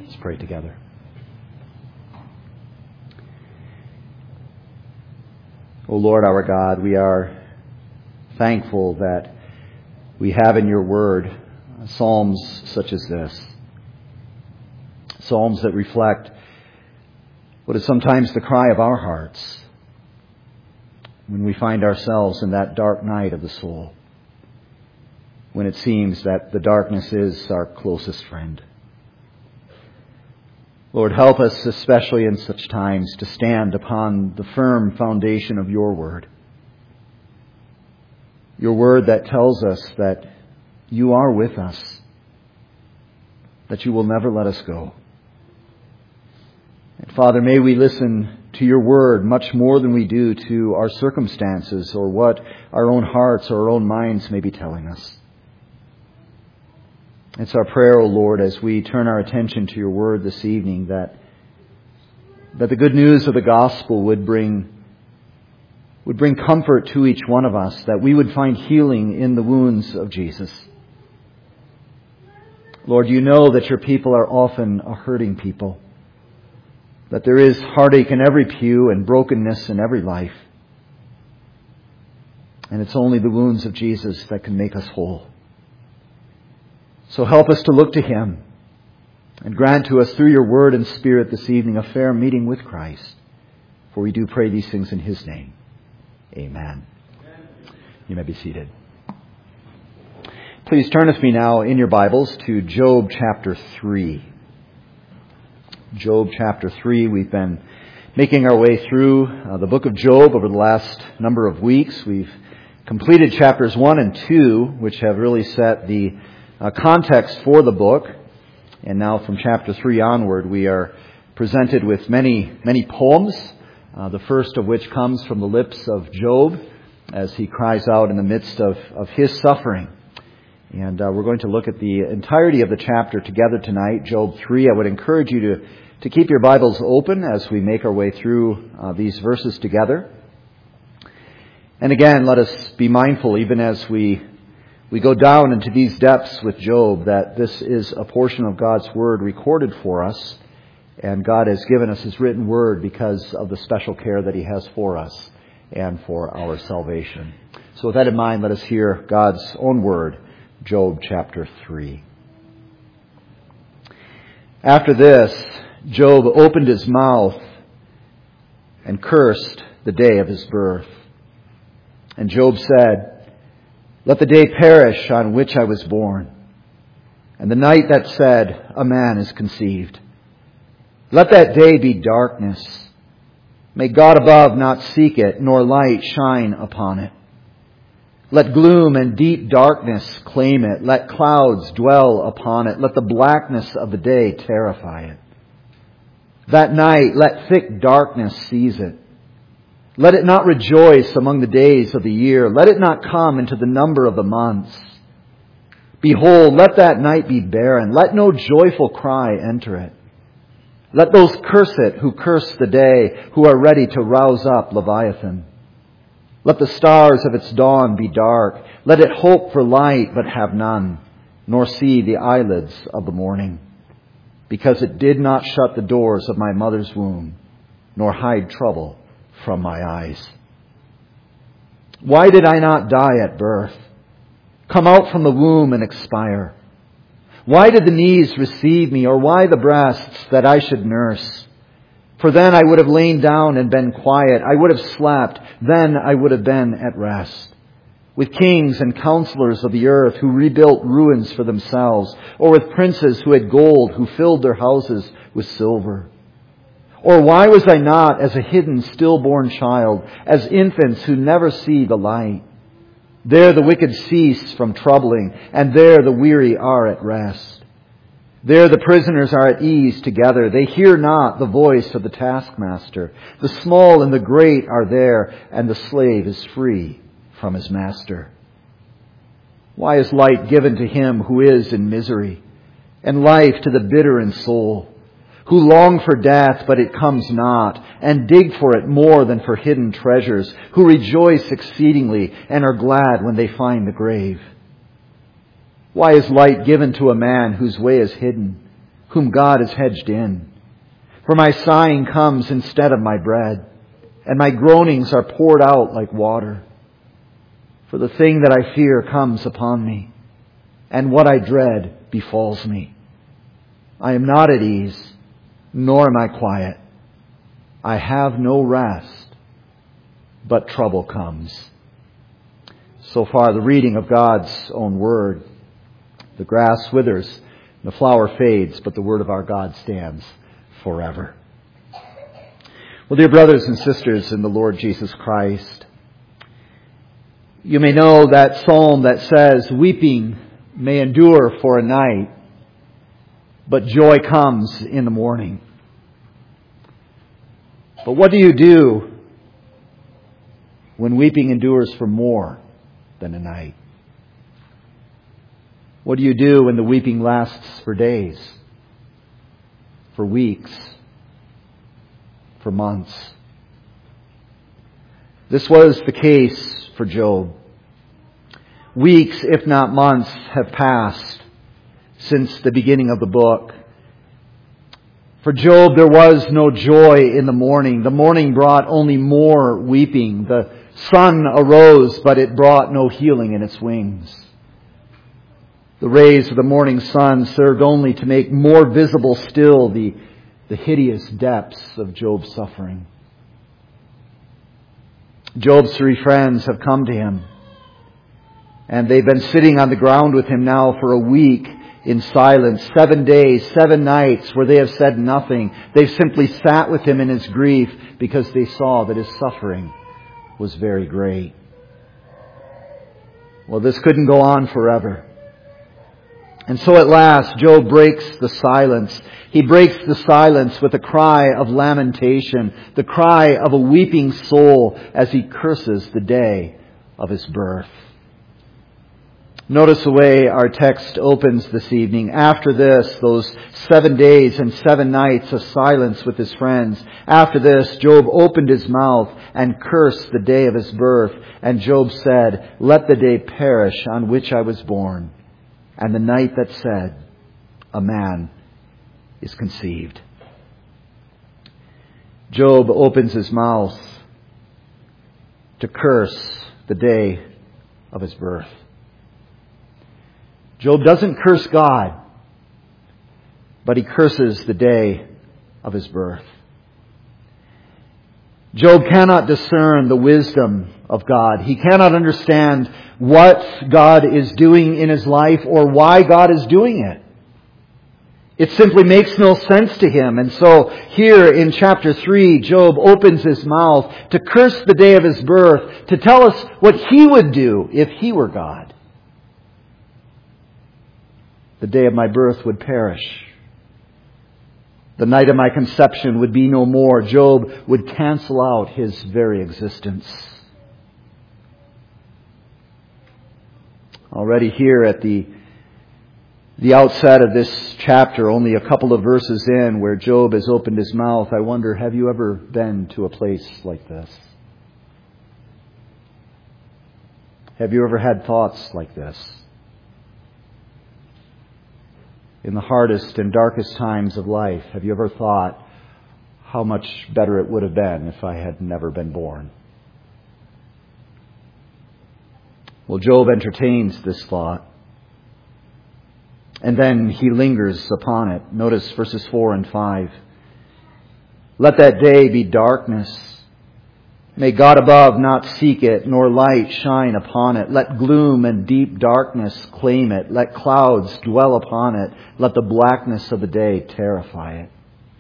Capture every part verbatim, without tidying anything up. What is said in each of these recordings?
Let's pray together. O Lord our God, we are thankful that we have in your word psalms such as this. Psalms that reflect what is sometimes the cry of our hearts when we find ourselves in that dark night of the soul, when it seems that the darkness is our closest friend. Lord, help us, especially in such times, to stand upon the firm foundation of your word. Your word that tells us that you are with us, that you will never let us go. And Father, may we listen to your word much more than we do to our circumstances or what our own hearts or our own minds may be telling us. It's our prayer, O Lord, as we turn our attention to your word this evening, that, that the good news of the gospel would bring, would bring comfort to each one of us, that we would find healing in the wounds of Jesus. Lord, you know that your people are often a hurting people, that there is heartache in every pew and brokenness in every life. And it's only the wounds of Jesus that can make us whole. So help us to look to him and grant to us through your word and spirit this evening a fair meeting with Christ. For we do pray these things in his name. Amen. Amen. You may be seated. Please turn with me now in your Bibles to Job chapter three. Job chapter three. We've been making our way through uh, the book of Job over the last number of weeks. We've completed chapters one and two, which have really set the uh, context for the book. And now from chapter three onward, we are presented with many, many poems, uh, the first of which comes from the lips of Job as he cries out in the midst of, of his suffering. And uh, we're going to look at the entirety of the chapter together tonight, Job three. I would encourage you to, to keep your Bibles open as we make our way through uh, these verses together. And again, let us be mindful, even as we, we go down into these depths with Job, that this is a portion of God's Word recorded for us. And God has given us His written Word because of the special care that He has for us and for our salvation. So with that in mind, let us hear God's own Word. Job chapter three. After this, Job opened his mouth and cursed the day of his birth. And Job said, "Let the day perish on which I was born, and the night that said, a man is conceived. Let that day be darkness. May God above not seek it, nor light shine upon it. Let gloom and deep darkness claim it. Let clouds dwell upon it. Let the blackness of the day terrify it. That night, let thick darkness seize it. Let it not rejoice among the days of the year. Let it not come into the number of the months. Behold, let that night be barren. Let no joyful cry enter it. Let those curse it who curse the day, who are ready to rouse up Leviathan. Let the stars of its dawn be dark. Let it hope for light, but have none, nor see the eyelids of the morning. Because it did not shut the doors of my mother's womb, nor hide trouble from my eyes. Why did I not die at birth, come out from the womb and expire? Why did the knees receive me, or why the breasts that I should nurse? For then I would have lain down and been quiet. I would have slept. Then I would have been at rest. With kings and counselors of the earth who rebuilt ruins for themselves, or with princes who had gold, who filled their houses with silver. Or why was I not as a hidden stillborn child, as infants who never see the light? There the wicked cease from troubling, and there the weary are at rest. There the prisoners are at ease together. They hear not the voice of the taskmaster. The small and the great are there, and the slave is free from his master. Why is light given to him who is in misery, and life to the bitter in soul, who long for death, but it comes not, and dig for it more than for hidden treasures, who rejoice exceedingly and are glad when they find the grave? Why is light given to a man whose way is hidden, whom God has hedged in. For my sighing comes instead of my bread, and my groanings are poured out like water. For the thing that I fear comes upon me, and what I dread befalls me. I am not at ease, nor am I quiet. I have no rest, but trouble comes. So far, the reading of God's own word. The grass withers, the flower fades, but the word of our God stands forever. Well, dear brothers and sisters in the Lord Jesus Christ, you may know that psalm that says, weeping may endure for a night, but joy comes in the morning. But what do you do when weeping endures for more than a night? What do you do when the weeping lasts for days, for weeks, for months? This was the case for Job. Weeks, if not months, have passed since the beginning of the book. For Job, there was no joy in the morning. The morning brought only more weeping. The sun arose, but it brought no healing in its wings. The rays of the morning sun served only to make more visible still the, the hideous depths of Job's suffering. Job's three friends have come to him, and they've been sitting on the ground with him now for a week in silence, seven days, seven nights, where they have said nothing. They've simply sat with him in his grief because they saw that his suffering was very great. Well, this couldn't go on forever. And so at last, Job breaks the silence. He breaks the silence with a cry of lamentation, the cry of a weeping soul as he curses the day of his birth. Notice the way our text opens this evening. After this, those seven days and seven nights of silence with his friends, after this, Job opened his mouth and cursed the day of his birth. And Job said, "Let the day perish on which I was born, and the night that said, a man is conceived." Job opens his mouth to curse the day of his birth. Job doesn't curse God, but he curses the day of his birth. Job cannot discern the wisdom of God. He cannot understand what God is doing in his life or why God is doing it. It simply makes no sense to him. And so here in chapter three, Job opens his mouth to curse the day of his birth, to tell us what he would do if he were God. The day of my birth would perish. The night of my conception would be no more. Job would cancel out his very existence. Already here at the, the outset of this chapter, only a couple of verses in, where Job has opened his mouth, I wonder, have you ever been to a place like this? Have you ever had thoughts like this? In the hardest and darkest times of life, have you ever thought how much better it would have been if I had never been born? Well, Job entertains this thought. And then he lingers upon it. Notice verses four and five. Let that day be darkness. May God above not seek it, nor light shine upon it. Let gloom and deep darkness claim it. Let clouds dwell upon it. Let the blackness of the day terrify it.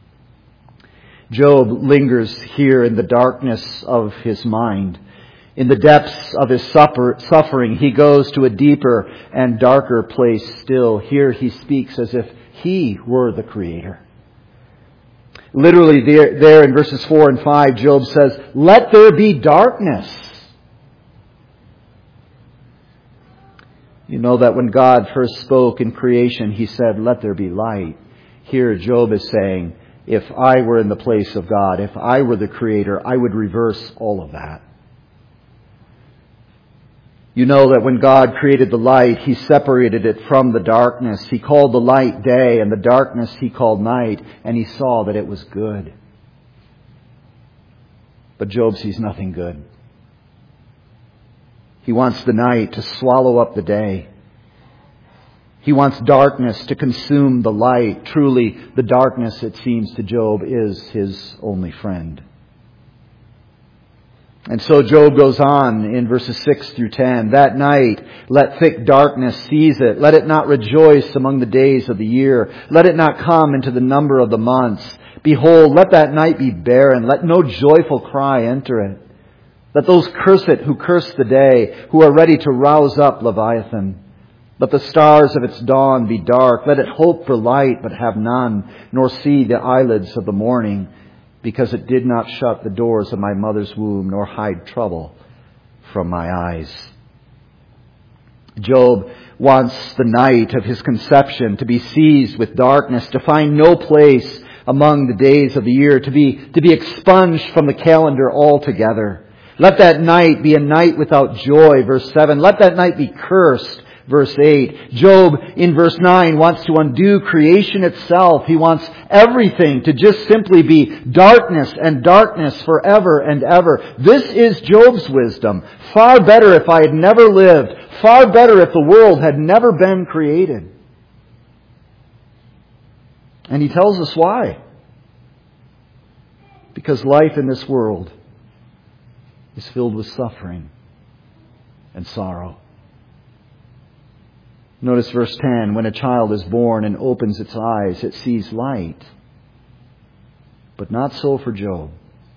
Job lingers here in the darkness of his mind. In the depths of his suffer, suffering, he goes to a deeper and darker place still. Here he speaks as if he were the Creator. Literally there, there in verses four and five, Job says, "Let there be darkness." You know that when God first spoke in creation, He said, "Let there be light." Here Job is saying, if I were in the place of God, if I were the Creator, I would reverse all of that. You know that when God created the light, He separated it from the darkness. He called the light day, and the darkness He called night, and He saw that it was good. But Job sees nothing good. He wants the night to swallow up the day. He wants darkness to consume the light. Truly, the darkness, it seems to Job, is his only friend. And so Job goes on in verses six through ten. That night, let thick darkness seize it. Let it not rejoice among the days of the year. Let it not come into the number of the months. Behold, let that night be barren. Let no joyful cry enter it. Let those curse it who curse the day, who are ready to rouse up Leviathan. Let the stars of its dawn be dark. Let it hope for light, but have none, nor see the eyelids of the morning, because it did not shut the doors of my mother's womb, nor hide trouble from my eyes. Job wants the night of his conception to be seized with darkness, to find no place among the days of the year, to be, to be expunged from the calendar altogether. Let that night be a night without joy, verse seven. Let that night be cursed, verse eight. Job, in verse nine, wants to undo creation itself. He wants everything to just simply be darkness and darkness forever and ever. This is Job's wisdom. Far better if I had never lived. Far better if the world had never been created. And he tells us why. Because life in this world is filled with suffering and sorrow. Notice verse ten. When a child is born and opens its eyes, it sees light. But not so for Job.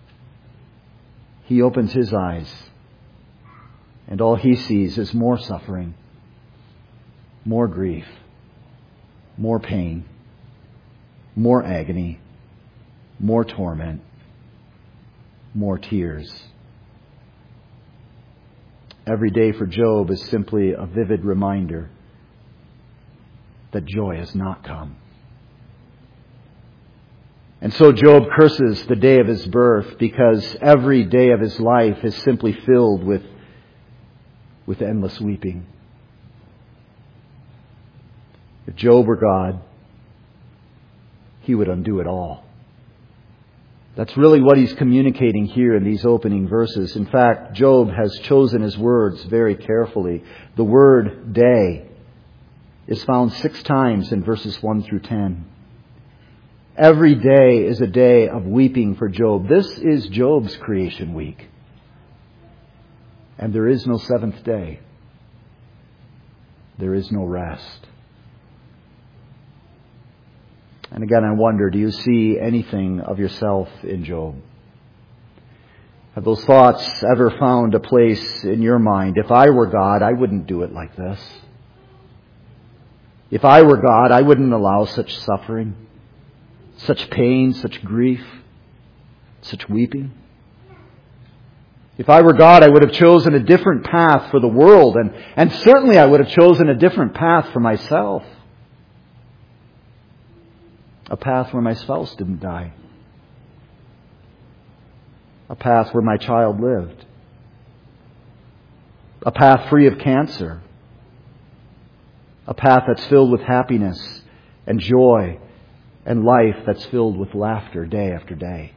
He opens his eyes, and all he sees is more suffering, more grief, more pain, more agony, more torment, more tears. Every day for Job is simply a vivid reminder that joy has not come. And so Job curses the day of his birth, because every day of his life is simply filled with, with endless weeping. If Job were God, he would undo it all. That's really what he's communicating here in these opening verses. In fact, Job has chosen his words very carefully. The word day is found six times in verses one through ten. Every day is a day of weeping for Job. This is Job's creation week. And there is no seventh day. There is no rest. And again, I wonder, do you see anything of yourself in Job? Have those thoughts ever found a place in your mind? If I were God, I wouldn't do it like this. If I were God, I wouldn't allow such suffering, such pain, such grief, such weeping. If I were God, I would have chosen a different path for the world, and, and certainly I would have chosen a different path for myself. A path where my spouse didn't die. A path where my child lived. A path free of cancer. A path that's filled with happiness and joy and life that's filled with laughter day after day.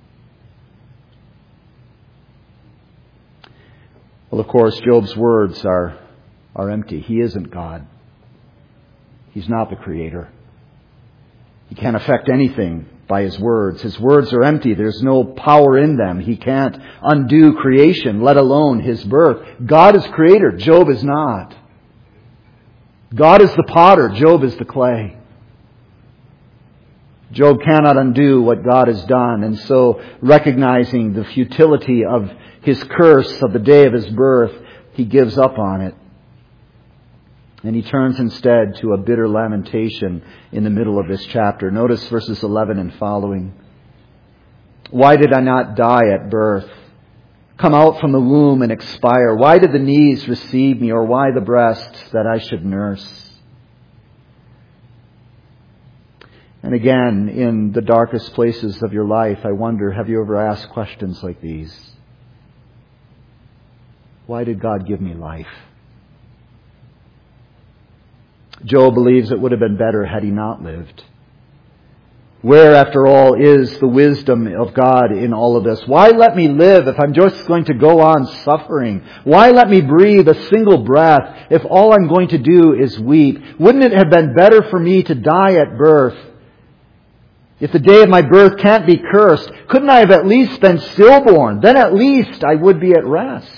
Well, of course, Job's words are, are empty. He isn't God. He's not the Creator. He can't affect anything by his words. His words are empty. There's no power in them. He can't undo creation, let alone his birth. God is creator. Job is not. God is the potter. Job is the clay. Job cannot undo what God has done. And so, recognizing the futility of his curse of the day of his birth, he gives up on it. And he turns instead to a bitter lamentation in the middle of this chapter. Notice verses eleven and following. Why did I not die at birth? Come out from the womb and expire? Why did the knees receive me, or why the breasts that I should nurse? And again, in the darkest places of your life, I wonder, have you ever asked questions like these? Why did God give me life? Job believes it would have been better had he not lived. Where, after all, is the wisdom of God in all of this? Why let me live if I'm just going to go on suffering? Why let me breathe a single breath if all I'm going to do is weep? Wouldn't it have been better for me to die at birth? If the day of my birth can't be cursed, couldn't I have at least been stillborn? Then at least I would be at rest.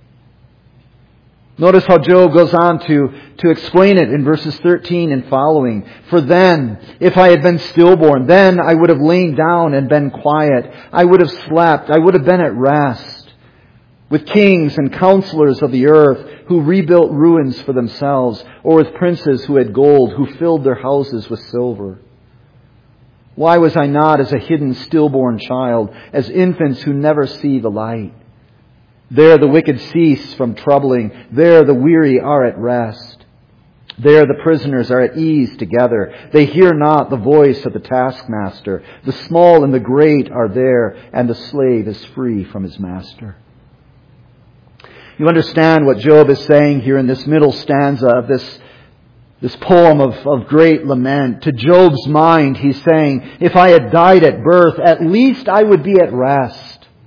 Notice how Job goes on to, to explain it in verses thirteen and following. For then, if I had been stillborn, then I would have lain down and been quiet. I would have slept. I would have been at rest. With kings and counselors of the earth who rebuilt ruins for themselves, or with princes who had gold, who filled their houses with silver. Why was I not as a hidden stillborn child, as infants who never see the light? There the wicked cease from troubling. There the weary are at rest. There the prisoners are at ease together. They hear not the voice of the taskmaster. The small and the great are there, and the slave is free from his master. You understand what Job is saying here in this middle stanza of this, this poem of, of great lament. To Job's mind, he's saying, if I had died at birth, at least I would be at rest.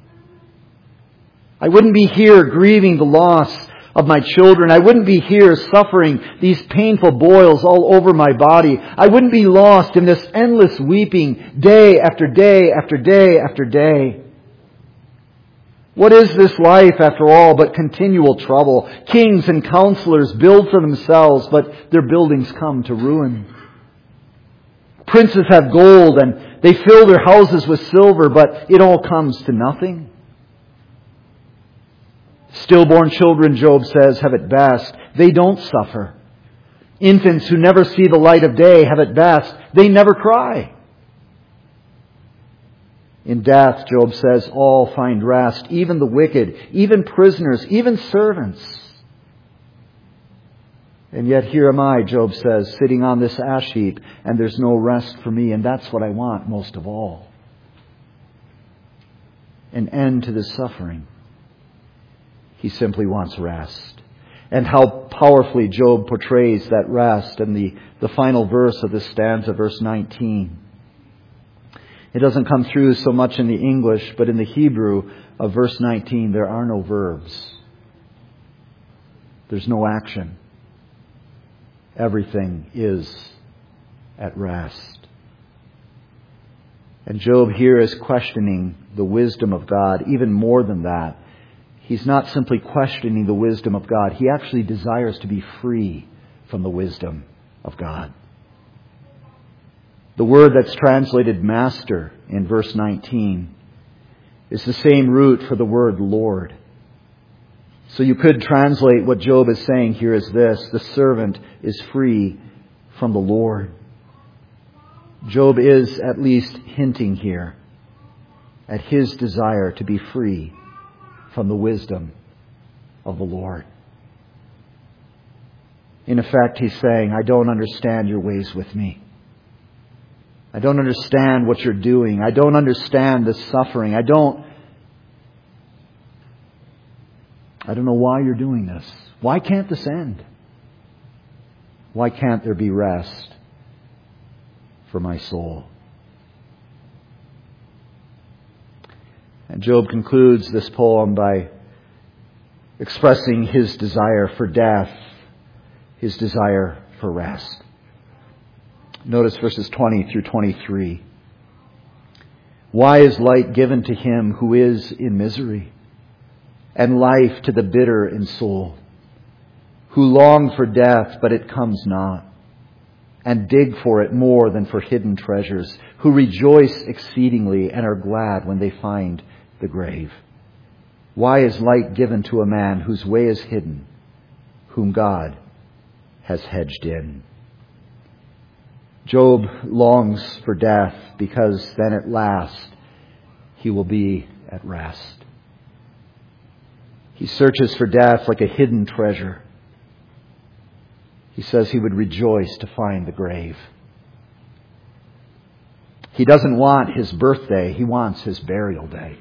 I wouldn't be here grieving the loss of my children. I wouldn't be here suffering these painful boils all over my body. I wouldn't be lost in this endless weeping day after day after day after day. What is this life, after all, but continual trouble? Kings and counselors build for themselves, but their buildings come to ruin. Princes have gold and they fill their houses with silver, but it all comes to nothing. Stillborn children, Job says, have it best. They don't suffer. Infants who never see the light of day have it best. They never cry. In death, Job says, all find rest, even the wicked, even prisoners, even servants. And yet here am I, Job says, sitting on this ash heap, and there's no rest for me, and that's what I want most of all. An end to this suffering. He simply wants rest. And how powerfully Job portrays that rest in the, the final verse of this stanza, verse nineteen. It doesn't come through so much in the English, but in the Hebrew of verse nineteen, there are no verbs. There's no action. Everything is at rest. And Job here is questioning the wisdom of God. Even more than that, he's not simply questioning the wisdom of God. He actually desires to be free from the wisdom of God. The word that's translated master in verse nineteen is the same root for the word Lord. So you could translate what Job is saying here as this: the servant is free from the Lord. Job is at least hinting here at his desire to be free from the wisdom of the Lord. In effect, he's saying, I don't understand your ways with me. I don't understand what you're doing. I don't understand this suffering. I don't I don't know why you're doing this. Why can't this end? Why can't there be rest for my soul? And Job concludes this poem by expressing his desire for death, his desire for rest. Notice verses twenty through twenty-three. Why is light given to him who is in misery, and life to the bitter in soul, who long for death, but it comes not, and dig for it more than for hidden treasures, who rejoice exceedingly and are glad when they find the grave? Why is light given to a man whose way is hidden, whom God has hedged in? Job longs for death because then at last he will be at rest. He searches for death like a hidden treasure. He says he would rejoice to find the grave. He doesn't want his birthday, he wants his burial day.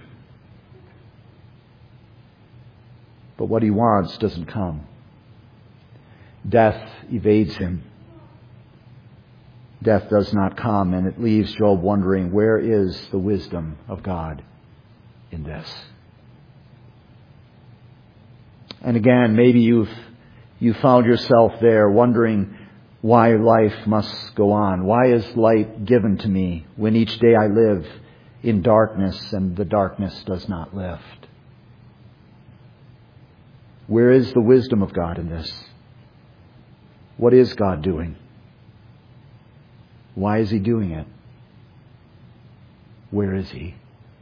But what he wants doesn't come. Death evades him. death does not come, and it leaves Job wondering, where is the wisdom of God in this? And again, maybe you've you found yourself there wondering why life must go on. Why is light given to me when each day I live in darkness and the darkness does not lift? Where is the wisdom of God in this? What is God doing? Why is He doing it? Where is He?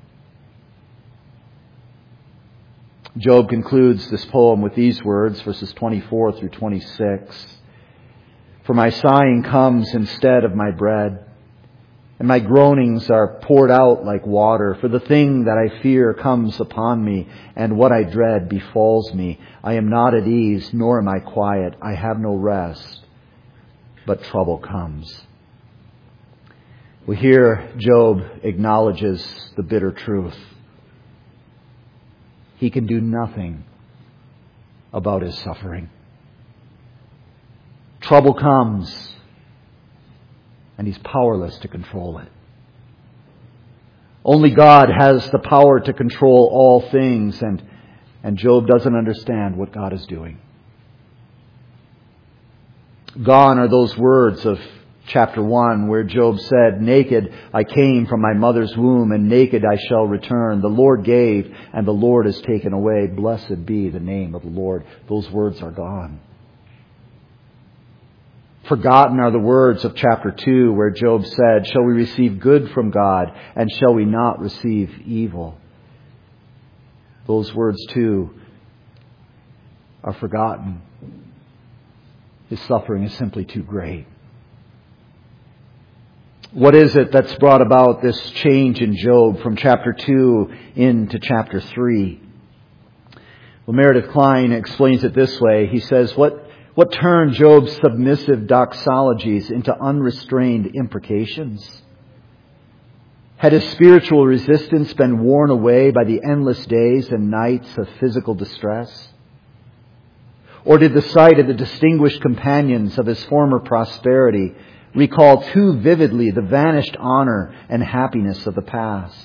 Job concludes this poem with these words, verses twenty-four through twenty-six. For my sighing comes instead of my bread, and my groanings are poured out like water. For the thing that I fear comes upon me, and what I dread befalls me. I am not at ease, nor am I quiet. I have no rest, but trouble comes. Well, here Job acknowledges the bitter truth. He can do nothing about his suffering. Trouble comes, and he's powerless to control it. Only God has the power to control all things, and, and Job doesn't understand what God is doing. Gone are those words of chapter one, where Job said, naked I came from my mother's womb, and naked I shall return. The Lord gave, and the Lord has taken away. Blessed be the name of the Lord. Those words are gone. Forgotten are the words of chapter two, where Job said, shall we receive good from God, and shall we not receive evil? Those words too are forgotten. His suffering is simply too great. What is it that's brought about this change in Job from chapter two into chapter three? Well, Meredith Kline explains it this way. He says, what, what turned Job's submissive doxologies into unrestrained imprecations? Had his spiritual resistance been worn away by the endless days and nights of physical distress? Or did the sight of the distinguished companions of his former prosperity recall too vividly the vanished honor and happiness of the past?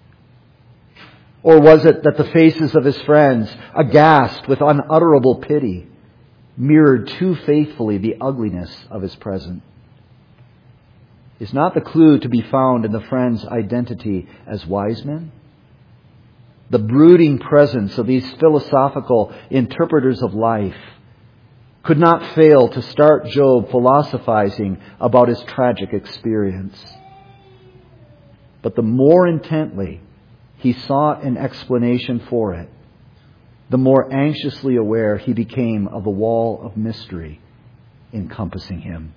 Or was it that the faces of his friends, aghast with unutterable pity, mirrored too faithfully the ugliness of his present? Is not the clue to be found in the friends' identity as wise men? The brooding presence of these philosophical interpreters of life could not fail to start Job philosophizing about his tragic experience. But the more intently he sought an explanation for it, the more anxiously aware he became of the wall of mystery encompassing him.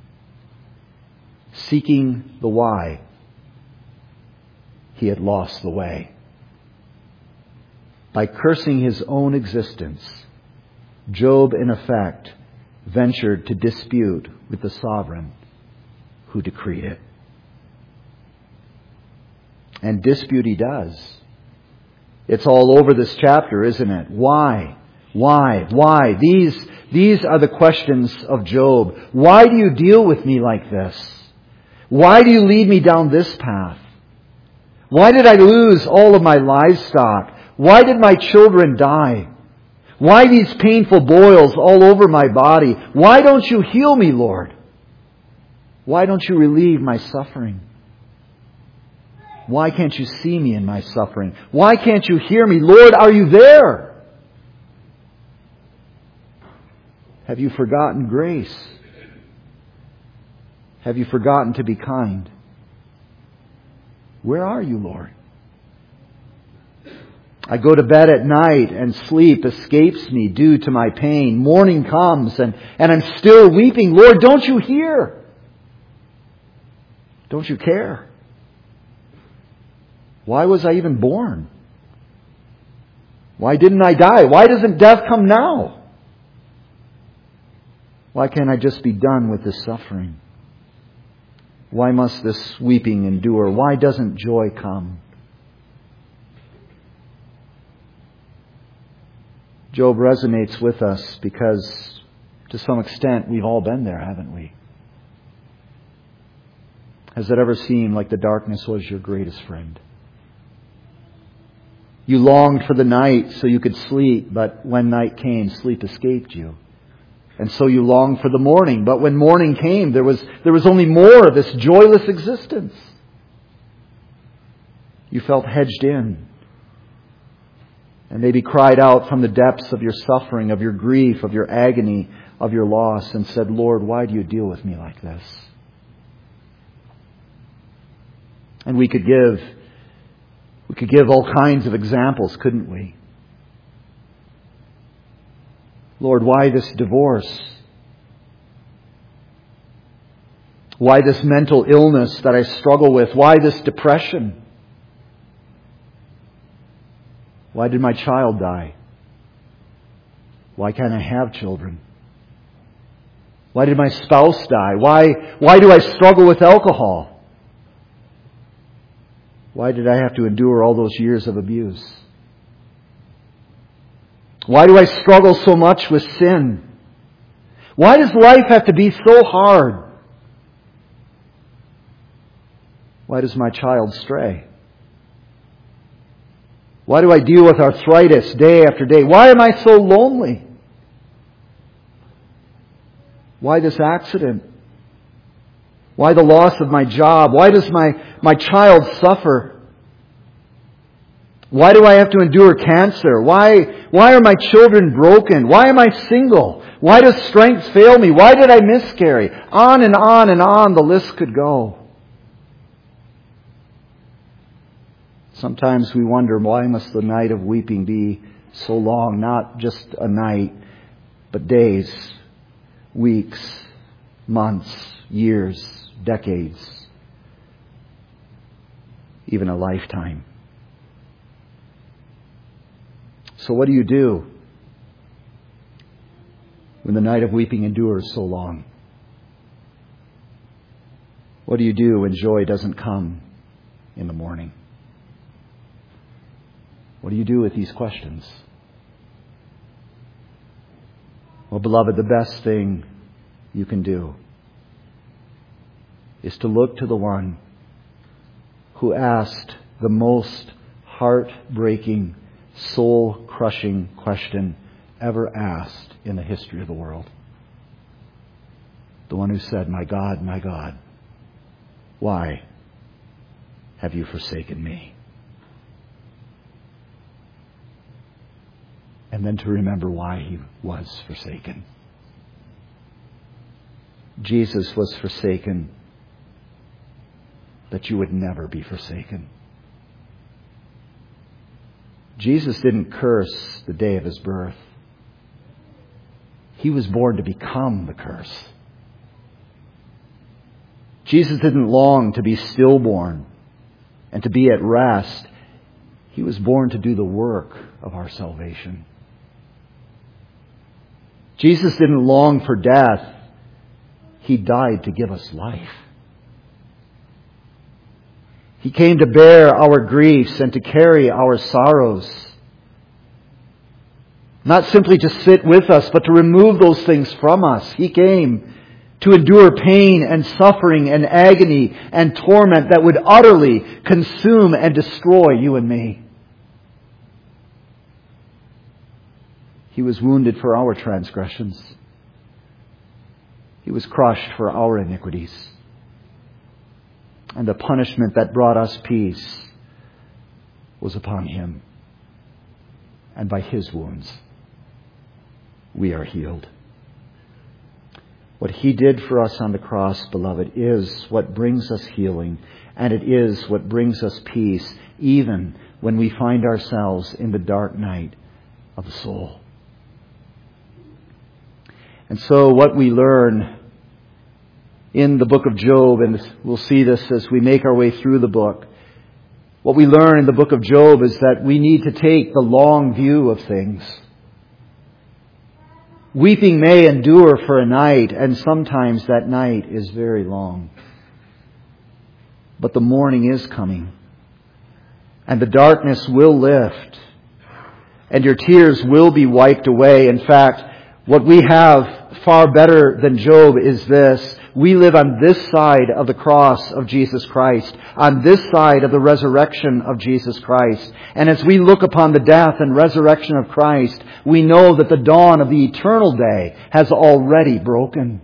Seeking the why, he had lost the way. By cursing his own existence, Job, in effect, ventured to dispute with the sovereign who decreed it. And dispute he does. It's all over this chapter, isn't it? Why? Why? Why? These, these are the questions of Job. Why do you deal with me like this? Why do you lead me down this path? Why did I lose all of my livestock? Why did my children die? Why these painful boils all over my body? Why don't you heal me, Lord? Why don't you relieve my suffering? Why can't you see me in my suffering? Why can't you hear me? Lord, are you there? Have you forgotten grace? Have you forgotten to be kind? Where are you, Lord? I go to bed at night and sleep escapes me due to my pain. Morning comes and, and I'm still weeping. Lord, don't you hear? Don't you care? Why was I even born? Why didn't I die? Why doesn't death come now? Why can't I just be done with this suffering? Why must this weeping endure? Why doesn't joy come? Job resonates with us because, to some extent, we've all been there, haven't we? Has it ever seemed like the darkness was your greatest friend? You longed for the night so you could sleep, but when night came, sleep escaped you. And so you longed for the morning, but when morning came, there was, there was only more of this joyless existence. You felt hedged in, and maybe cried out from the depths of your suffering, of your grief, of your agony, of your loss, and said, Lord, why do you deal with me like this? And we could give, we could give all kinds of examples, couldn't we? Lord, why this divorce? Why this mental illness that I struggle with? Why this depression? Why did my child die? Why can't I have children? Why did my spouse die? Why, why do I struggle with alcohol? Why did I have to endure all those years of abuse? Why do I struggle so much with sin? Why does life have to be so hard? Why does my child stray? Why do I deal with arthritis day after day? Why am I so lonely? Why this accident? Why the loss of my job? Why does my, my child suffer? Why do I have to endure cancer? Why, why are my children broken? Why am I single? Why does strength fail me? Why did I miscarry? On and on and on the list could go. Sometimes we wonder, why must the night of weeping be so long? Not just a night, but days, weeks, months, years, decades, even a lifetime. So what do you do when the night of weeping endures so long? What do you do when joy doesn't come in the morning? What do you do with these questions? Well, beloved, the best thing you can do is to look to the one who asked the most heart-breaking, soul-crushing question ever asked in the history of the world. The one who said, "My God, my God, why have you forsaken me?" And then to remember why he was forsaken. Jesus was forsaken that you would never be forsaken. Jesus didn't curse the day of his birth. He was born to become the curse. Jesus didn't long to be stillborn and to be at rest. He was born to do the work of our salvation. Jesus didn't long for death. He died to give us life. He came to bear our griefs and to carry our sorrows. Not simply to sit with us, but to remove those things from us. He came to endure pain and suffering and agony and torment that would utterly consume and destroy you and me. He was wounded for our transgressions. He was crushed for our iniquities. And the punishment that brought us peace was upon him. And by his wounds, we are healed. What he did for us on the cross, beloved, is what brings us healing. And it is what brings us peace, even when we find ourselves in the dark night of the soul. And so what we learn in the book of Job, and we'll see this as we make our way through the book, what we learn in the book of Job is that we need to take the long view of things. Weeping may endure for a night, and sometimes that night is very long. But the morning is coming, and the darkness will lift, and your tears will be wiped away. In fact, what we have far better than Job is this: We live on this side of the cross of Jesus Christ, on this side of the resurrection of Jesus Christ. And as we look upon the death and resurrection of Christ, we know that the dawn of the eternal day has already broken.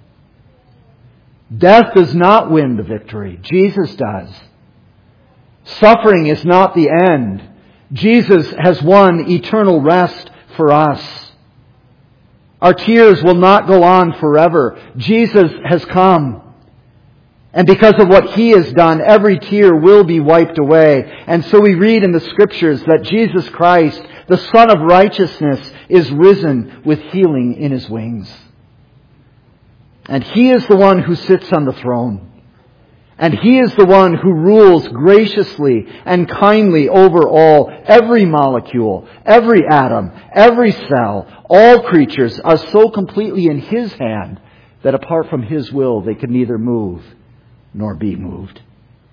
Death does not win the victory. Jesus does. Suffering is not the end. Jesus has won eternal rest for us. Our tears will not go on forever. Jesus has come. And because of what He has done, every tear will be wiped away. And so we read in the Scriptures that Jesus Christ, the Son of Righteousness, is risen with healing in His wings. And He is the one who sits on the throne. And He is the one who rules graciously and kindly over all. Every molecule, every atom, every cell, all creatures are so completely in His hand that apart from His will they can neither move nor be moved.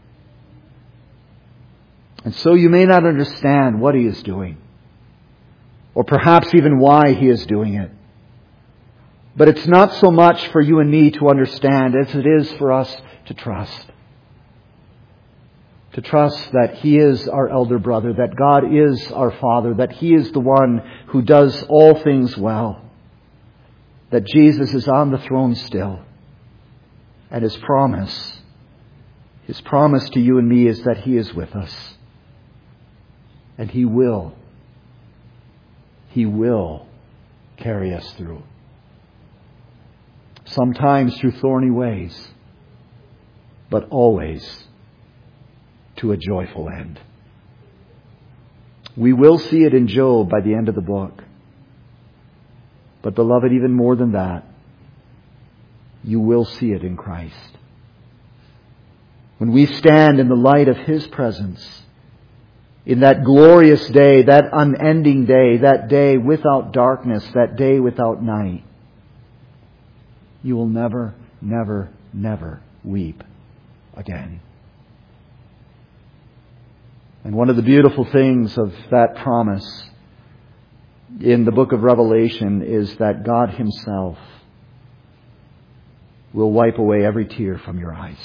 And so you may not understand what He is doing, or perhaps even why He is doing it. But it's not so much for you and me to understand as it is for us to trust. To trust that He is our elder brother, that God is our Father, that He is the one who does all things well, that Jesus is on the throne still. And His promise, His promise to you and me is that He is with us. And He will, He will carry us through. Sometimes through thorny ways, but always to a joyful end. We will see it in Job by the end of the book. But beloved, even more than that, you will see it in Christ. When we stand in the light of His presence, in that glorious day, that unending day, that day without darkness, that day without night, you will never, never, never weep again. And one of the beautiful things of that promise in the book of Revelation is that God Himself will wipe away every tear from your eyes.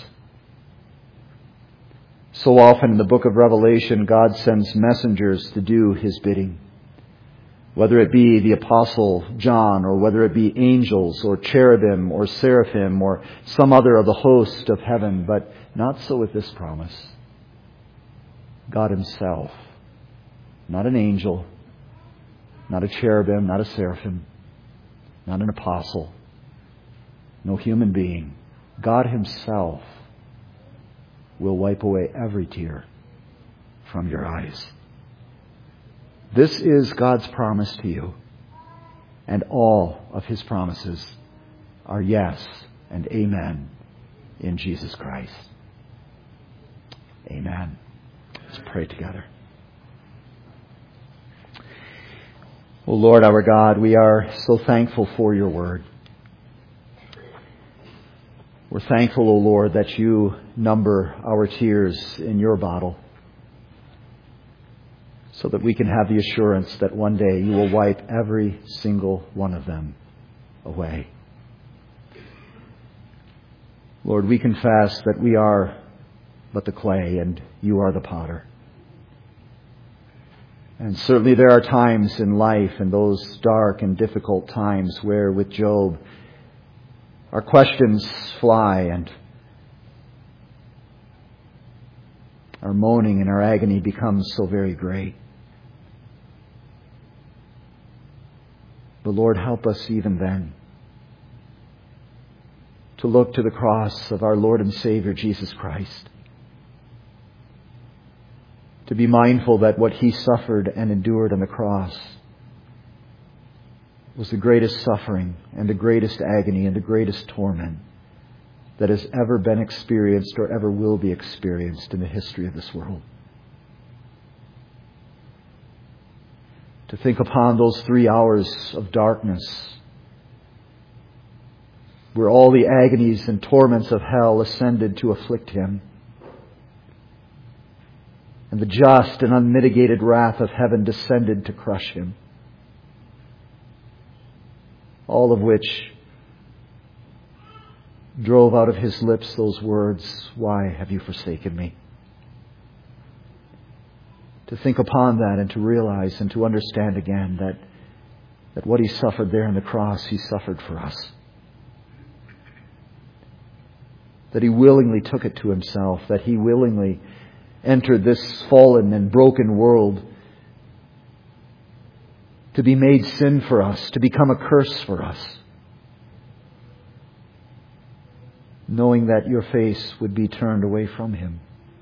So often in the book of Revelation, God sends messengers to do His bidding. Whether it be the Apostle John, or whether it be angels, or cherubim, or seraphim, or some other of the host of heaven. But not so with this promise. God Himself. Not an angel, not a cherubim, not a seraphim, not an apostle, no human being. God Himself will wipe away every tear from your eyes. This is God's promise to you. And all of His promises are yes and amen in Jesus Christ. Amen. Let's pray together. Oh Lord, our God, we are so thankful for your word. We're thankful, O Lord, that you number our tears in your bottle, so that we can have the assurance that one day you will wipe every single one of them away. Lord, we confess that we are but the clay and you are the potter. And certainly there are times in life, in those dark and difficult times, where with Job our questions fly and our moaning and our agony becomes so very great. But Lord, help us even then to look to the cross of our Lord and Savior Jesus Christ. To be mindful that what He suffered and endured on the cross was the greatest suffering and the greatest agony and the greatest torment that has ever been experienced or ever will be experienced in the history of this world. To think upon those three hours of darkness where all the agonies and torments of hell ascended to afflict Him, and the just and unmitigated wrath of heaven descended to crush Him. All of which drove out of his lips those words, "Why have you forsaken me?" To think upon that and to realize and to understand again that, that what he suffered there on the cross, he suffered for us. That he willingly took it to himself, that he willingly entered this fallen and broken world to be made sin for us, to become a curse for us, knowing that your face would be turned away from him,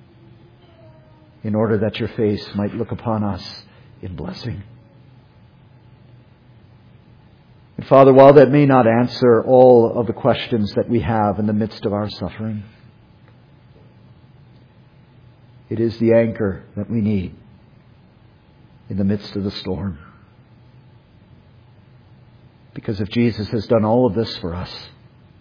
in order that your face might look upon us in blessing. And Father, while that may not answer all of the questions that we have in the midst of our suffering, it is the anchor that we need in the midst of the storm. Because if Jesus has done all of this for us,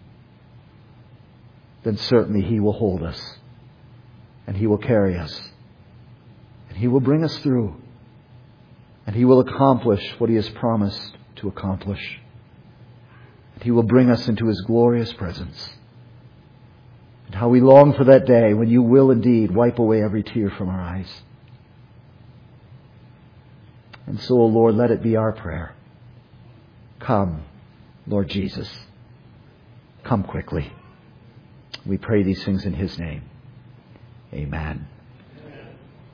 then certainly he will hold us, and he will carry us, and he will bring us through, and he will accomplish what he has promised to accomplish. And he will bring us into his glorious presence. And how we long for that day when you will indeed wipe away every tear from our eyes. And so, O Lord, let it be our prayer. Come, Lord Jesus. Come quickly. We pray these things in his name. Amen.